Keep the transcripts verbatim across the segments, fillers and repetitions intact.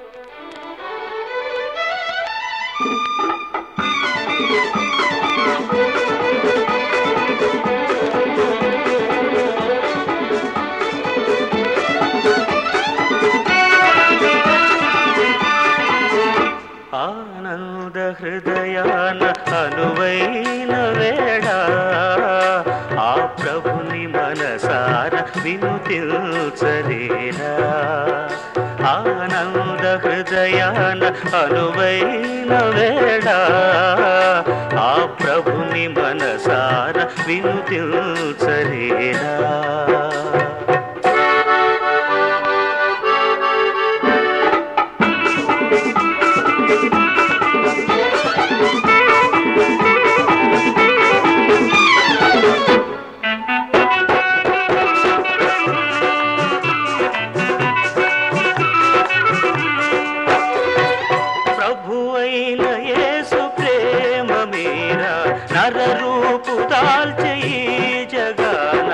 ఆనంద హృదయాన అనువైన వేళ ఆ ప్రభుని మనసార వినుతిల్చలేరా. ఆనంద హృదయాన అనువైన వేళ ఆ ప్రభుని మనసార వినుతిల్చలేరా. ప్రభువైన యేసు ప్రేమ మీరా నరరూపు దాల్చే ఈ జగాన.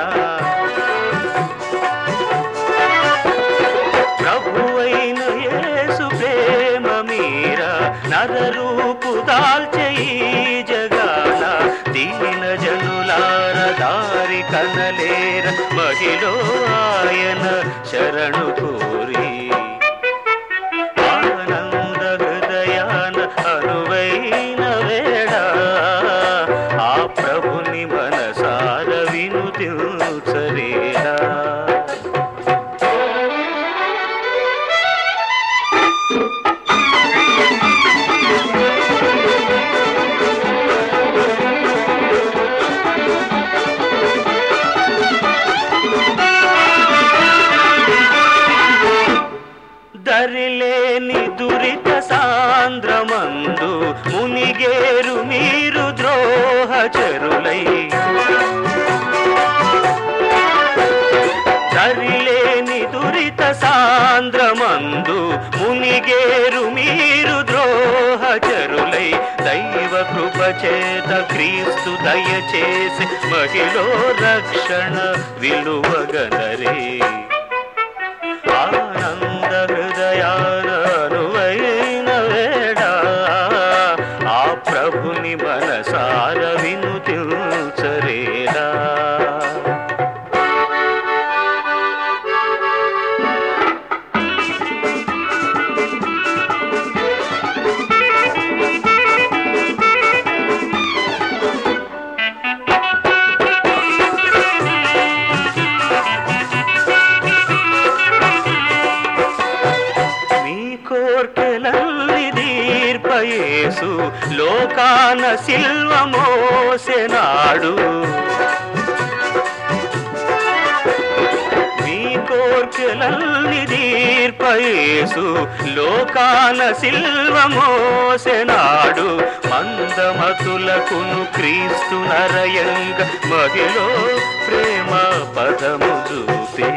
ప్రభువైన యేసు ప్రేమ మీరా నరరూపు దాల్చే ఈ జగాన. దీన జనులార దారి కనలేర మహిళ ఆయన శరణు కోరి. అనువైన వేళ ఆ ప్రభుని మనసార వినుతిల్చలేరా. దరిలేని దురిత సాంద్రమందు మునిగేరు మీరు ద్రోహచరులై. దరిలేని దురిత సాంద్రమందు మునిగేరు మీరు ద్రోహచరులై. దైవ కృప చేత క్రీస్తు దయచేసి మహిళ రక్షణ విలువగనరే. ఆనంద హృదయాన అనువైన వేళ ఆ ప్రభుని మనసార వినుతిల్చలేరా. కోర్కెలల్లి దీర్పయేసు లోకాన సిల్వ మోసెనాడు. మీ కోర్కెలల్లి దీర్పయేసు లోకాన సిల్వ మోసెనాడు. మందమతులకును క్రీస్తు నరయంగ మహిళ ప్రేమ పదము చూపే.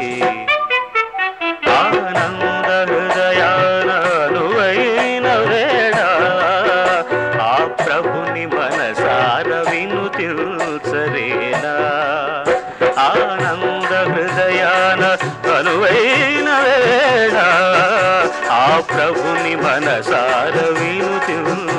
ఆనంద హృదయాన అనువైన వేళ ఆ ప్రభుని మనసార వినుతిల్చలేరా. ఆనంద హృదయాన అనువైన వేళ ఆ ప్రభుని మనసార వినుతిల్చలేరా.